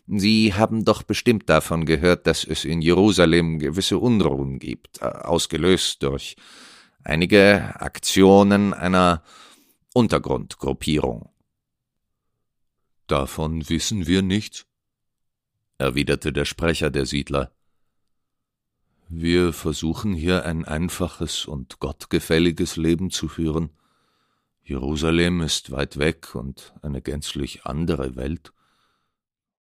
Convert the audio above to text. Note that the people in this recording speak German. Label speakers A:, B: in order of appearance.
A: Sie haben doch bestimmt davon gehört, dass es in Jerusalem gewisse Unruhen gibt, ausgelöst durch einige Aktionen einer Untergrundgruppierung.
B: »Davon wissen wir nichts«, erwiderte der Sprecher der Siedler. »Wir versuchen hier ein einfaches und gottgefälliges Leben zu führen. Jerusalem ist weit weg und eine gänzlich andere Welt.